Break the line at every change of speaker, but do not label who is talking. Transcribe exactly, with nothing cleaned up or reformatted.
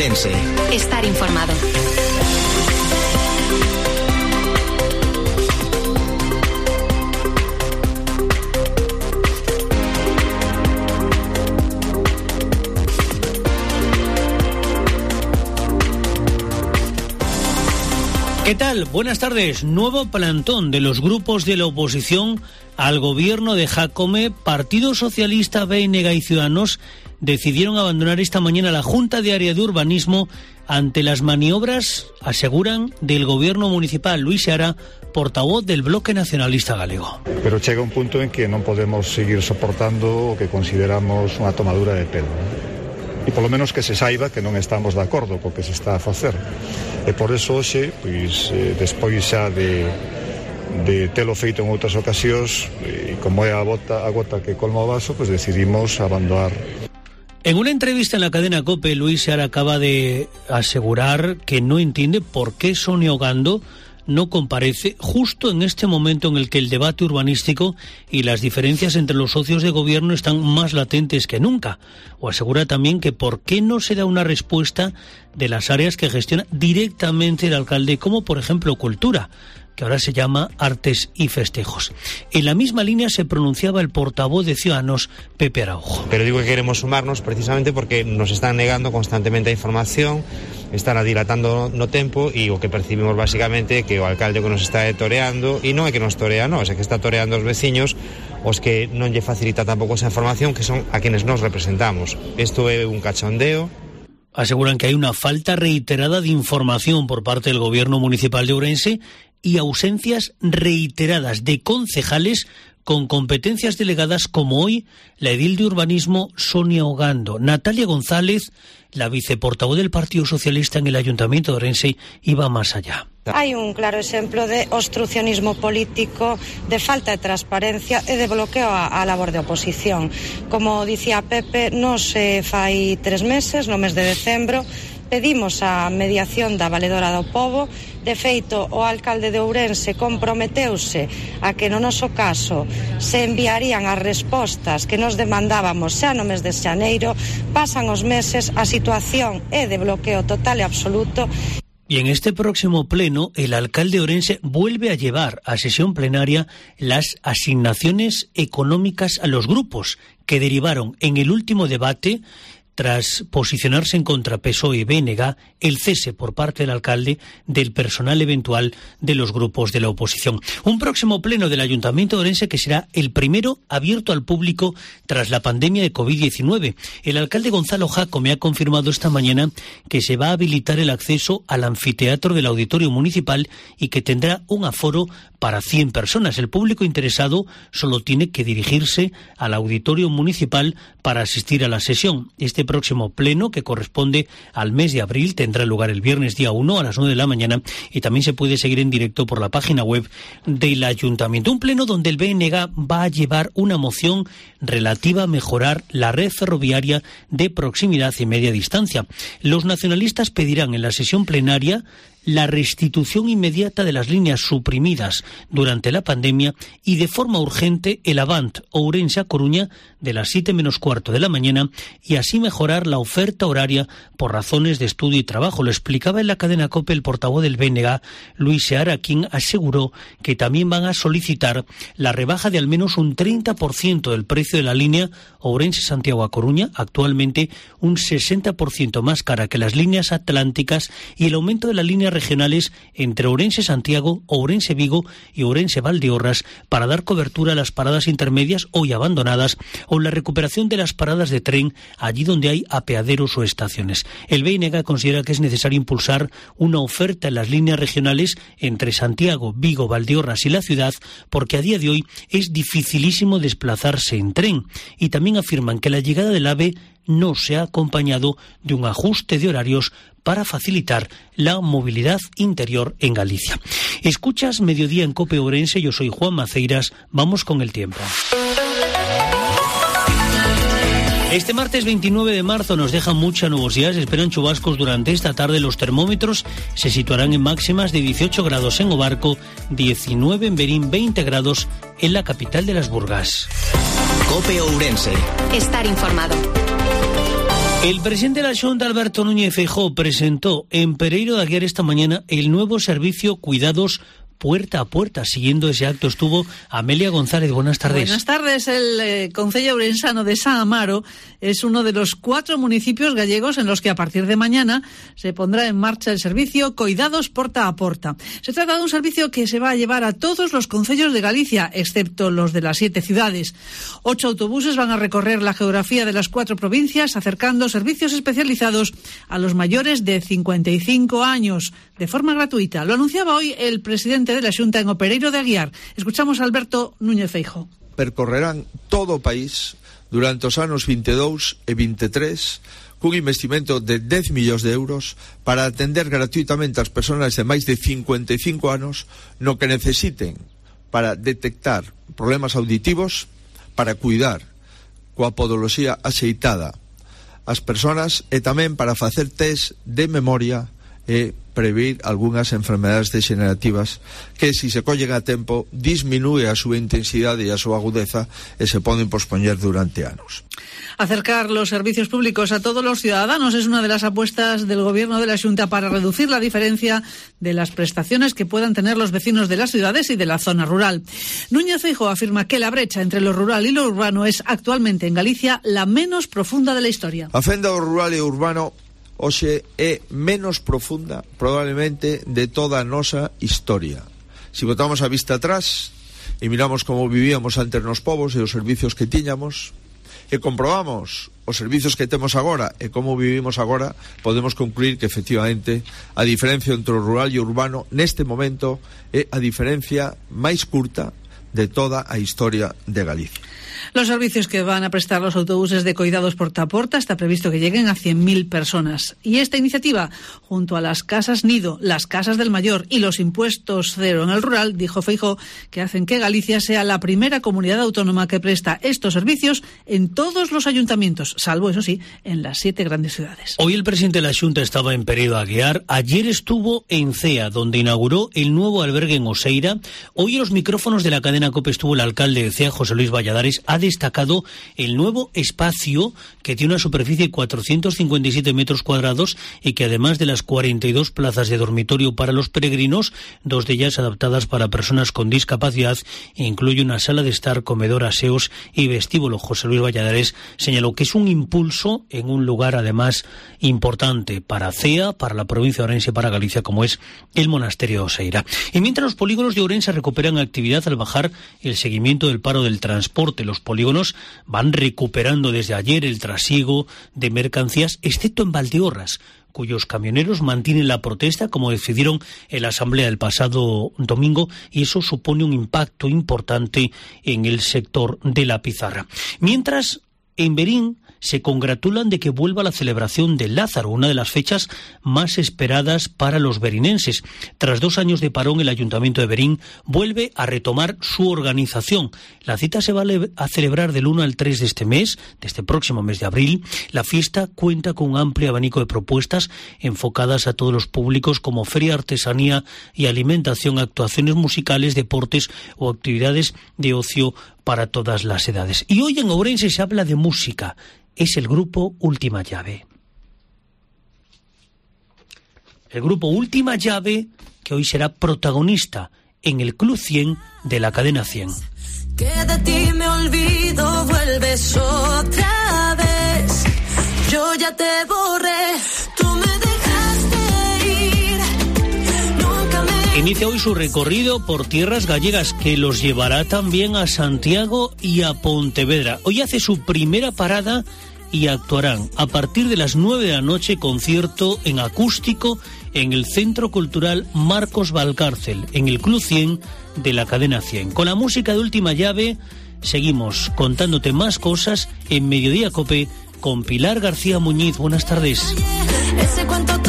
Ourense.
Estar informado.
¿Qué tal? Buenas tardes. Nuevo plantón de los grupos de la oposición al gobierno de Jácome. Partido Socialista, B N G y Ciudadanos decidieron abandonar esta mañana la Junta de Área de Urbanismo ante las maniobras, aseguran, del gobierno municipal. Luis Seara, portavoz del Bloque Nacionalista Galego.
Pero chega un punto en que non podemos seguir soportando o que consideramos unha tomadura de pelo. E polo menos que se saiba que non estamos de acordo co que se está a facer. E por eso hoxe, pois, eh, despois xa de, de telo feito en outras ocasións, e como é a, bota, a gota que colma o vaso, pois decidimos abandonar.
En una entrevista en la cadena COPE, Luis Seara acaba de asegurar que no entiende por qué Sonia Ogando no comparece justo en este momento en el que el debate urbanístico y las diferencias entre los socios de gobierno están más latentes que nunca. O asegura también que por qué no se da una respuesta de las áreas que gestiona directamente el alcalde, como por ejemplo Cultura, que ahora se llama Artes y Festejos. En la misma línea se pronunciaba el portavoz de Ciudadanos, Pepe Araujo.
Pero digo que queremos sumarnos precisamente porque nos están negando constantemente a información, están dilatando no tempo e o que percibimos basicamente que o alcalde que nos está toreando, e non é que nos torea, non, é que está toreando os veciños, os que non lle facilita tampouco esa información, que son a quienes nos representamos. Isto é un cachondeo.
Aseguran que hay una falta reiterada de información por parte del gobierno municipal de Ourense y ausencias reiteradas de concejales con competencias delegadas, como hoy la edil de urbanismo Sonia Ogando. Natalia González, la viceportavoz del Partido Socialista en el Ayuntamiento de Ourense, iba más allá.
Hai un claro exemplo de obstrucionismo político, de falta de transparencia e de bloqueo á, á labor de oposición. Como dicía Pepe, nos eh, fai tres meses, no mes de decembro, pedimos a mediación da Valedora do Pobo. De feito, o alcalde de Ourense comprometeuse a que no noso caso se enviarían as respostas que nos demandábamos xa no mes de xaneiro. Pasan os meses, a situación é de bloqueo total e absoluto.
Y en este próximo pleno, el alcalde de Ourense vuelve a llevar a sesión plenaria las asignaciones económicas a los grupos que derivaron en el último debate, tras posicionarse en contra P S O E y B N G, el cese por parte del alcalde del personal eventual de los grupos de la oposición. Un próximo pleno del Ayuntamiento de Ourense que será el primero abierto al público tras la pandemia de covid diecinueve. El alcalde Gonzalo Jácome ha confirmado esta mañana que se va a habilitar el acceso al anfiteatro del Auditorio Municipal y que tendrá un aforo para cien personas. El público interesado solo tiene que dirigirse al Auditorio Municipal para asistir a la sesión. Este próximo pleno, que corresponde al mes de abril, tendrá lugar el viernes día uno a las nueve de la mañana y también se puede seguir en directo por la página web del Ayuntamiento. Un pleno donde el B N G va a llevar una moción relativa a mejorar la red ferroviaria de proximidad y media distancia. Los nacionalistas pedirán en la sesión plenaria la restitución inmediata de las líneas suprimidas durante la pandemia y de forma urgente el Avant Ourense a Coruña de las siete menos cuarto de la mañana y así mejorar la oferta horaria por razones de estudio y trabajo. Lo explicaba en la cadena COPE el portavoz del B N G, Luis Seara, quien aseguró que también van a solicitar la rebaja de al menos un treinta por ciento del precio de la línea Ourense-Santiago a Coruña, actualmente un sesenta por ciento más cara que las líneas atlánticas, y el aumento de la línea regionales entre Ourense-Santiago, Ourense-Vigo y Ourense-Valdeorras para dar cobertura a las paradas intermedias hoy abandonadas o la recuperación de las paradas de tren allí donde hay apeaderos o estaciones. El B N G considera que es necesario impulsar una oferta en las líneas regionales entre Santiago, Vigo, Valdeorras y la ciudad, porque a día de hoy es dificilísimo desplazarse en tren, y también afirman que la llegada del AVE no se ha acompañado de un ajuste de horarios para facilitar la movilidad interior en Galicia. Escuchas Mediodía en COPE Ourense, yo soy Juan Maceiras, vamos con el tiempo. Este martes veintinueve de marzo nos deja mucha nubosidad, se esperan chubascos durante esta tarde. Los termómetros se situarán en máximas de dieciocho grados en Obarco, diecinueve en Berín, veinte grados en la capital de las Burgas.
COPE Ourense.
Estar informado.
El presidente de la Xunta, Alberto Núñez Feijóo, presentó en Pereiro de Aguiar esta mañana el nuevo servicio Cuidados Puerta a Puerta. Siguiendo ese acto estuvo Amelia González. Buenas tardes.
Buenas tardes. El eh, concello ourensano de San Amaro es uno de los cuatro municipios gallegos en los que a partir de mañana se pondrá en marcha el servicio Cuidados Porta a Porta. Se trata de un servicio que se va a llevar a todos los concellos de Galicia, excepto los de las siete ciudades. Ocho autobuses van a recorrer la geografía de las cuatro provincias, acercando servicios especializados a los mayores de cincuenta y cinco años, de forma gratuita. Lo anunciaba hoy el presidente de la Xunta en o Pereiro de Aguiar. Escuchamos a Alberto Núñez Feijóo.
Percorrerán todo o país durante os anos vinte e dous e vinte e tres cun investimento de dez millóns de euros para atender gratuitamente as persoas de máis de cincuenta e cinco anos no que necesiten para detectar problemas auditivos, para cuidar coa podoloxía axeitada as persoas e tamén para facer test de memoria e prever algunhas enfermedades degenerativas que, si se collen a tempo, disminúe a súa intensidade e a súa agudeza e se poden pospoñer durante anos.
Acercar los servicios públicos a todos los ciudadanos es una de las apuestas del Gobierno de la Xunta para reducir la diferencia de las prestaciones que puedan tener los vecinos de las ciudades y de la zona rural. Núñez Feijóo afirma que la brecha entre lo rural y lo urbano es actualmente en Galicia la menos profunda de la historia.
A fenda do rural e urbano hoxe é menos profunda probablemente de toda a nosa historia. Se botamos a vista atrás e miramos como vivíamos antes nos povos e os servicios que tiñamos e comprobamos os servicios que temos agora e como vivimos agora, podemos concluir que efectivamente a diferencia entre o rural e o urbano neste momento é a diferencia máis curta de toda a historia de Galicia.
Los servicios que van a prestar los autobuses de Cuidados Porta a Porta está previsto que lleguen a cien mil personas. Y esta iniciativa, junto a las casas nido, las casas del mayor y los impuestos cero en el rural, dijo Feijóo, que hacen que Galicia sea la primera comunidad autónoma que presta estos servicios en todos los ayuntamientos, salvo, eso sí, en las siete grandes ciudades.
Hoy el presidente de la Xunta estaba en Pereiro de Aguiar. Ayer estuvo en Cea, donde inauguró el nuevo albergue en Oseira. Hoy en los micrófonos de la cadena COPE estuvo el alcalde de Cea, José Luis Valladares. Ha destacado el nuevo espacio que tiene una superficie de cuatrocientos cincuenta y siete metros cuadrados y que, además de las cuarenta y dos plazas de dormitorio para los peregrinos, dos de ellas adaptadas para personas con discapacidad, incluye una sala de estar, comedor, aseos y vestíbulo. José Luis Valladares señaló que es un impulso en un lugar además importante para Cea, para la provincia de Ourense y para Galicia, como es el monasterio de Oseira. Y mientras los polígonos de Ourense recuperan actividad al bajar el seguimiento del paro del transporte, los polígonos van recuperando desde ayer el trasiego de mercancías, excepto en Valdeorras, cuyos camioneros mantienen la protesta, como decidieron en la asamblea del pasado domingo, y eso supone un impacto importante en el sector de la pizarra. Mientras, en Verín se congratulan de que vuelva la celebración del Lázaro, una de las fechas más esperadas para los verinenses. Tras dos años de parón, el Ayuntamiento de Verín vuelve a retomar su organización. La cita se va a celebrar del uno al tres de este mes, de este próximo mes de abril. La fiesta cuenta con un amplio abanico de propuestas enfocadas a todos los públicos, como feria, artesanía y alimentación, actuaciones musicales, deportes o actividades de ocio para todas las edades. Y hoy en Ourense se habla de música. Es el grupo Última Llave. El grupo Última Llave, que hoy será protagonista en el Club cien de la cadena cien.
Que de ti me olvido, vuelves otra vez. Yo ya te borré, tú me dejaste ir. Nunca me...
Inicia hoy su recorrido por tierras gallegas, que los llevará también a Santiago y a Pontevedra. Hoy hace su primera parada y actuarán a partir de las nueve de la noche, concierto en acústico en el Centro Cultural Marcos Valcárcel, en el Club cien de la cadena cien. Con la música de Última Llave seguimos contándote más cosas en Mediodía Cope con Pilar García Muñiz. Buenas tardes.
Ese cuento